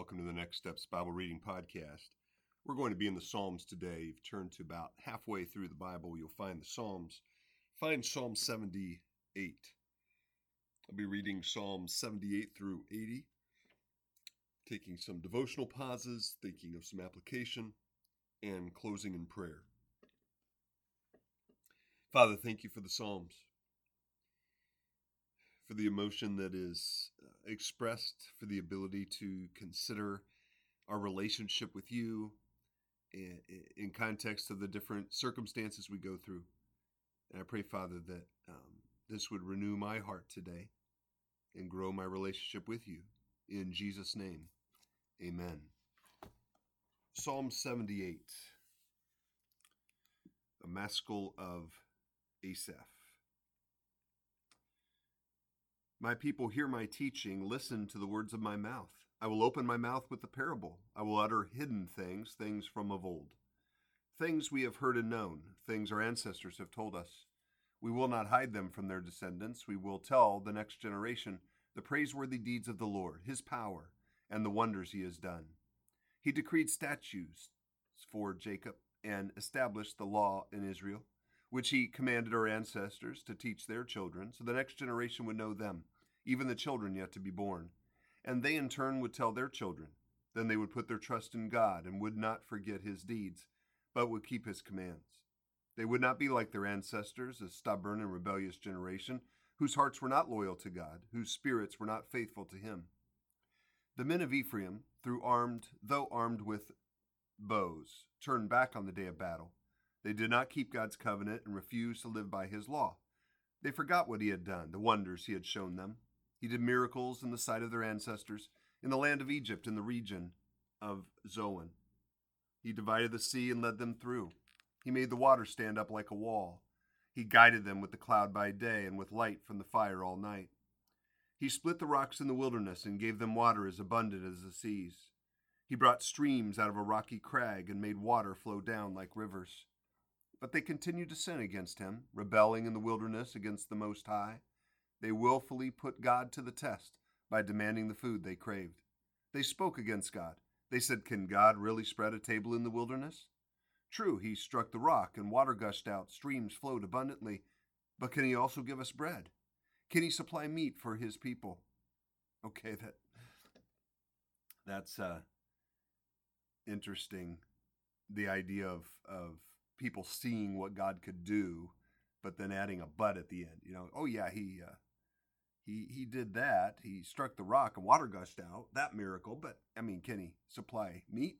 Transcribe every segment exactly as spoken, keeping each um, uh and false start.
Welcome to the Next Steps Bible Reading Podcast. We're going to be in the Psalms today. You've turned to about halfway through the Bible. You'll find the Psalms. Find Psalm seventy-eight. I'll be reading Psalms seventy-eight through eighty, taking some devotional pauses, thinking of some application, and closing in prayer. Father, thank you for the Psalms, for the emotion that is expressed, for the ability to consider our relationship with you in, in context of the different circumstances we go through. And I pray, Father, that um, this would renew my heart today and grow my relationship with you. In Jesus' name, amen. Psalm seventy-eight, a maskil of Asaph. My people, hear my teaching, listen to the words of my mouth. I will open my mouth with a parable. I will utter hidden things, things from of old. Things we have heard and known, things our ancestors have told us. We will not hide them from their descendants. We will tell the next generation the praiseworthy deeds of the Lord, his power, and the wonders he has done. He decreed statutes for Jacob and established the law in Israel, which he commanded our ancestors to teach their children, so the next generation would know them, even the children yet to be born. And they in turn would tell their children. Then they would put their trust in God and would not forget his deeds, but would keep his commands. They would not be like their ancestors, a stubborn and rebellious generation, whose hearts were not loyal to God, whose spirits were not faithful to him. The men of Ephraim, through armed, though armed with bows, turned back on the day of battle. They did not keep God's covenant and refused to live by his law. They forgot what he had done, the wonders he had shown them. He did miracles in the sight of their ancestors, in the land of Egypt, in the region of Zoan. He divided the sea and led them through. He made the water stand up like a wall. He guided them with the cloud by day and with light from the fire all night. He split the rocks in the wilderness and gave them water as abundant as the seas. He brought streams out of a rocky crag and made water flow down like rivers. But they continued to sin against him, rebelling in the wilderness against the Most High. They willfully put God to the test by demanding the food they craved. They spoke against God. They said, "Can God really spread a table in the wilderness? True, he struck the rock and water gushed out, streams flowed abundantly, but can he also give us bread? Can he supply meat for his people?" Okay, that that's uh, interesting, the idea of, of people seeing what God could do, but then adding a but at the end. You know, oh yeah, he uh, he he did that. He struck the rock and water gushed out. That miracle. But I mean, can he supply meat?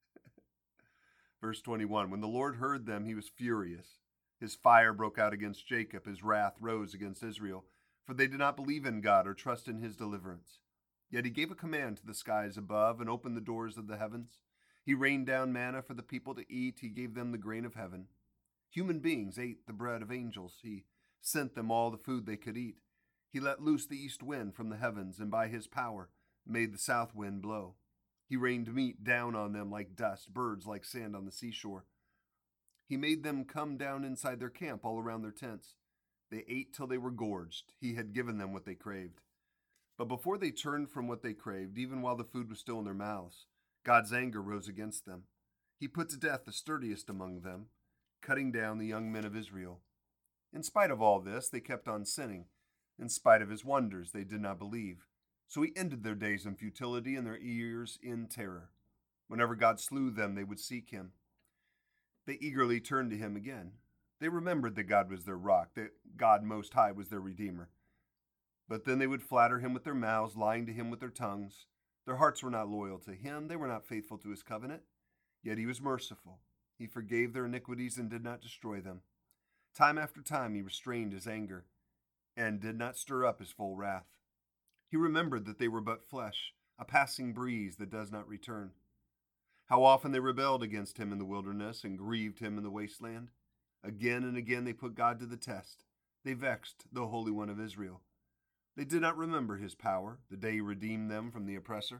Verse twenty-one, when the Lord heard them, he was furious. His fire broke out against Jacob. His wrath rose against Israel, for they did not believe in God or trust in his deliverance. Yet he gave a command to the skies above and opened the doors of the heavens. He rained down manna for the people to eat. He gave them the grain of heaven. Human beings ate the bread of angels. He sent them all the food they could eat. He let loose the east wind from the heavens, and by his power made the south wind blow. He rained meat down on them like dust, birds like sand on the seashore. He made them come down inside their camp all around their tents. They ate till they were gorged. He had given them what they craved. But before they turned from what they craved, even while the food was still in their mouths, God's anger rose against them. He put to death the sturdiest among them, cutting down the young men of Israel. In spite of all this, they kept on sinning. In spite of his wonders, they did not believe. So he ended their days in futility and their years in terror. Whenever God slew them, they would seek him. They eagerly turned to him again. They remembered that God was their rock, that God Most High was their Redeemer. But then they would flatter him with their mouths, lying to him with their tongues. Their hearts were not loyal to him. They were not faithful to his covenant. Yet he was merciful. He forgave their iniquities and did not destroy them. Time after time he restrained his anger and did not stir up his full wrath. He remembered that they were but flesh, a passing breeze that does not return. How often they rebelled against him in the wilderness and grieved him in the wasteland. Again and again they put God to the test. They vexed the Holy One of Israel. They did not remember his power, the day he redeemed them from the oppressor.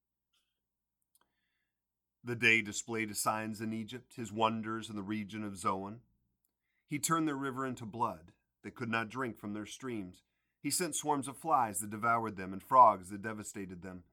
The day displayed his signs in Egypt, his wonders in the region of Zoan. He turned their river into blood. They could not drink from their streams. He sent swarms of flies that devoured them and frogs that devastated them.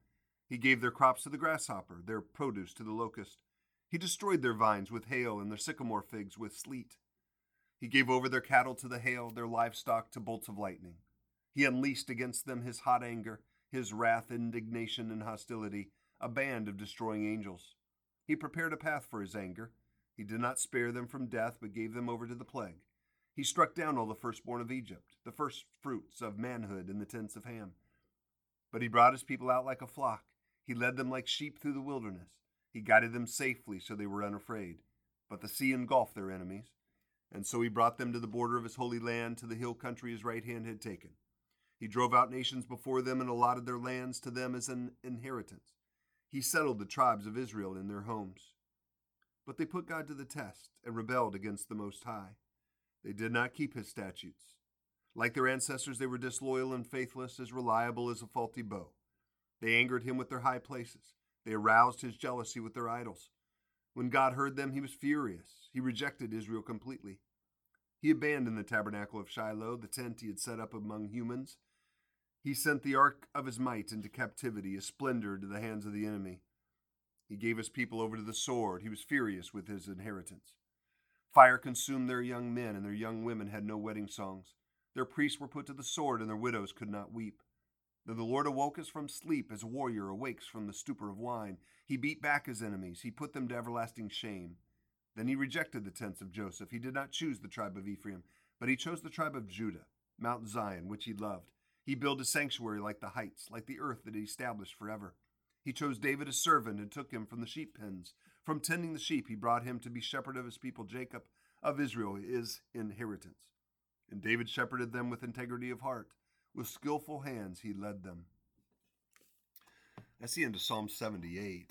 He gave their crops to the grasshopper, their produce to the locust. He destroyed their vines with hail and their sycamore figs with sleet. He gave over their cattle to the hail, their livestock to bolts of lightning. He unleashed against them his hot anger, his wrath, indignation, and hostility, a band of destroying angels. He prepared a path for his anger. He did not spare them from death, but gave them over to the plague. He struck down all the firstborn of Egypt, the first fruits of manhood in the tents of Ham. But he brought his people out like a flock. He led them like sheep through the wilderness. He guided them safely so they were unafraid. But the sea engulfed their enemies. And so he brought them to the border of his holy land, to the hill country his right hand had taken. He drove out nations before them and allotted their lands to them as an inheritance. He settled the tribes of Israel in their homes. But they put God to the test and rebelled against the Most High. They did not keep his statutes. Like their ancestors, they were disloyal and faithless, as reliable as a faulty bow. They angered him with their high places. They aroused his jealousy with their idols. When God heard them, he was furious. He rejected Israel completely. He abandoned the tabernacle of Shiloh, the tent he had set up among humans. He sent the ark of his might into captivity, a splendor to the hands of the enemy. He gave his people over to the sword. He was furious with his inheritance. Fire consumed their young men, and their young women had no wedding songs. Their priests were put to the sword, and their widows could not weep. Then the Lord awoke us from sleep, as a warrior awakes from the stupor of wine. He beat back his enemies. He put them to everlasting shame. Then he rejected the tents of Joseph. He did not choose the tribe of Ephraim, but he chose the tribe of Judah, Mount Zion, which he loved. He built a sanctuary like the heights, like the earth that he established forever. He chose David as servant and took him from the sheep pens. From tending the sheep, he brought him to be shepherd of his people Jacob, of Israel, his inheritance. And David shepherded them with integrity of heart. With skillful hands he led them. That's the end of Psalm seventy-eight.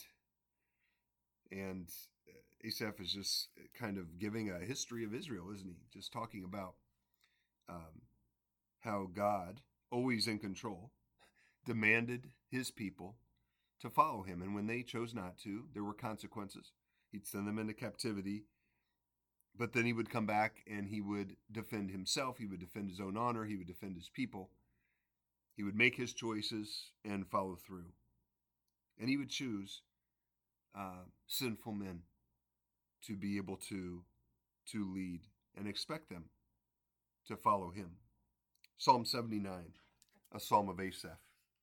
And Asaph is just kind of giving a history of Israel, isn't he? Just talking about um, how God, always in control, demanded his people to follow him. And when they chose not to, there were consequences. He'd send them into captivity. But then he would come back and he would defend himself. He would defend his own honor. He would defend his people. He would make his choices and follow through. And he would choose uh, sinful men to be able to, to lead and expect them to follow him. Psalm seventy-nine, a psalm of Asaph.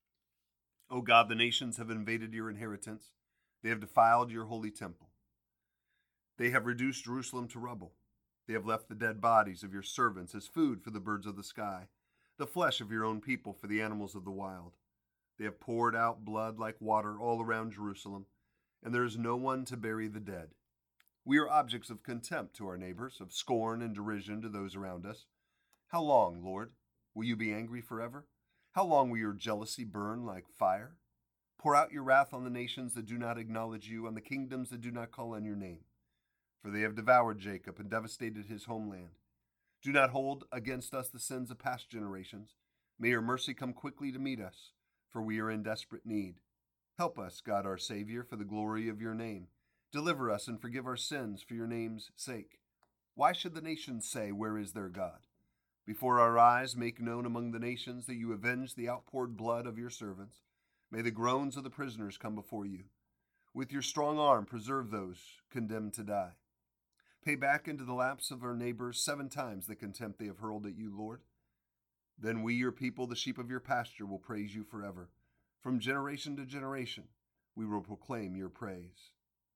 O God, the nations have invaded your inheritance. They have defiled your holy temple. They have reduced Jerusalem to rubble. They have left the dead bodies of your servants as food for the birds of the sky, the flesh of your own people for the animals of the wild. They have poured out blood like water all around Jerusalem, and there is no one to bury the dead. We are objects of contempt to our neighbors, of scorn and derision to those around us. How long, Lord, will you be angry forever? How long will your jealousy burn like fire? Pour out your wrath on the nations that do not acknowledge you, on the kingdoms that do not call on your name. For they have devoured Jacob and devastated his homeland. Do not hold against us the sins of past generations. May your mercy come quickly to meet us, for we are in desperate need. Help us, God our Savior, for the glory of your name. Deliver us and forgive our sins for your name's sake. Why should the nations say, where is their God? Before our eyes make known among the nations that you avenge the outpoured blood of your servants. May the groans of the prisoners come before you. With your strong arm preserve those condemned to die. Pay back into the laps of our neighbors seven times the contempt they have hurled at you, Lord. Then we, your people, the sheep of your pasture, will praise you forever. From generation to generation, we will proclaim your praise.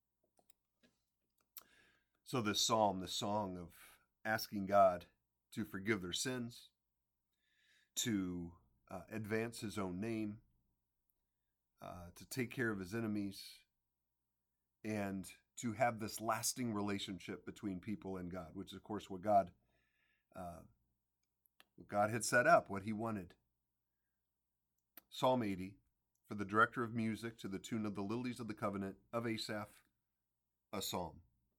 So this psalm, this song of asking God to forgive their sins, to uh, advance his own name, uh, to take care of his enemies, and to have this lasting relationship between people and God, which is, of course, what God, uh, what God had set up, what he wanted. Psalm eighty, for the director of music, to the tune of the Lilies of the Covenant of Asaph, a psalm.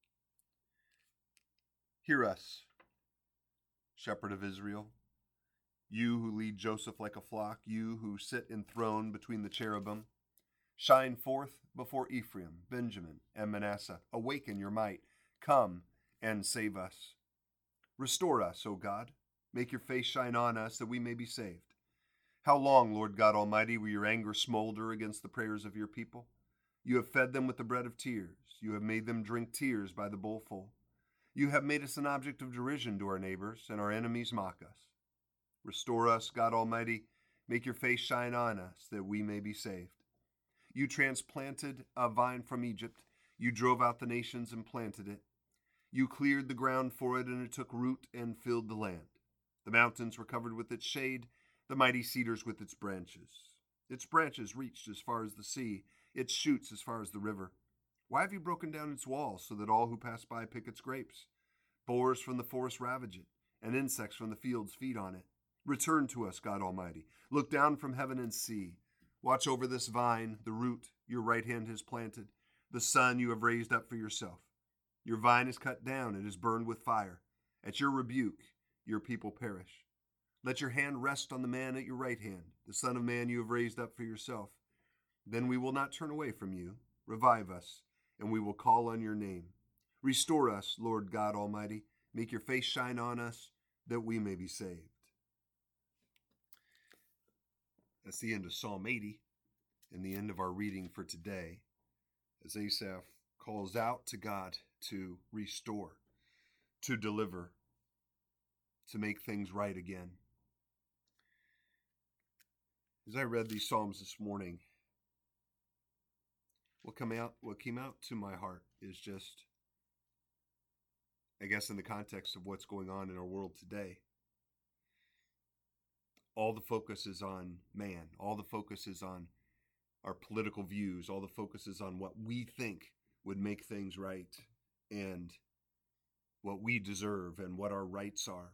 Hear us, shepherd of Israel, you who lead Joseph like a flock, you who sit enthroned between the cherubim. Shine forth before Ephraim, Benjamin, and Manasseh. Awaken your might. Come and save us. Restore us, O God. Make your face shine on us that we may be saved. How long, Lord God Almighty, will your anger smolder against the prayers of your people? You have fed them with the bread of tears. You have made them drink tears by the bowlful. You have made us an object of derision to our neighbors, and our enemies mock us. Restore us, God Almighty. Make your face shine on us, that we may be saved. You transplanted a vine from Egypt. You drove out the nations and planted it. You cleared the ground for it, and it took root and filled the land. The mountains were covered with its shade, the mighty cedars with its branches. Its branches reached as far as the sea, its shoots as far as the river. Why have you broken down its walls, so that all who pass by pick its grapes? Boars from the forest ravage it, and insects from the fields feed on it. Return to us, God Almighty. Look down from heaven and see. Watch over this vine, the root your right hand has planted, the son you have raised up for yourself. Your vine is cut down, it is burned with fire. At your rebuke, your people perish. Let your hand rest on the man at your right hand, the Son of Man you have raised up for yourself. Then we will not turn away from you. Revive us, and we will call on your name. Restore us, Lord God Almighty. Make your face shine on us, that we may be saved. That's the end of Psalm eighty, and the end of our reading for today, as Asaph calls out to God to restore, to deliver, to make things right again. As I read these Psalms this morning, what come out, what came out to my heart is just, I guess in the context of what's going on in our world today, all the focus is on man. All the focus is on our political views. All the focus is on what we think would make things right and what we deserve and what our rights are.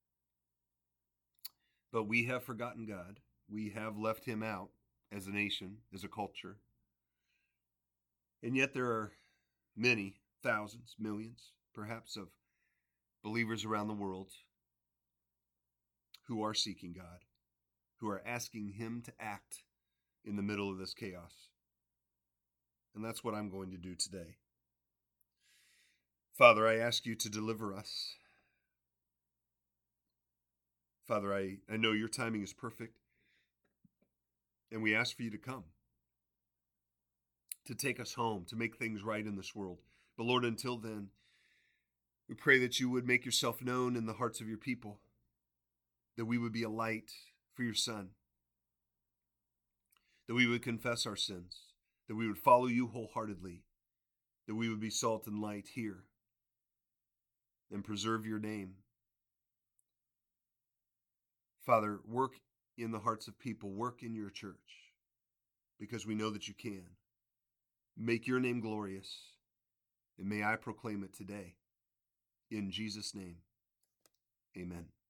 But we have forgotten God. We have left him out as a nation, as a culture. And yet there are many, thousands, millions, perhaps, of believers around the world who are seeking God, who are asking him to act in the middle of this chaos. And that's what I'm going to do today. Father, I ask you to deliver us. Father, I, I know your timing is perfect, and we ask for you to come, to take us home, to make things right in this world. But Lord, until then, we pray that you would make yourself known in the hearts of your people, that we would be a light for your Son, that we would confess our sins, that we would follow you wholeheartedly, that we would be salt and light here, and preserve your name. Father, work in the hearts of people, work in your church, because we know that you can. Make your name glorious, and may I proclaim it today. In Jesus' name, amen.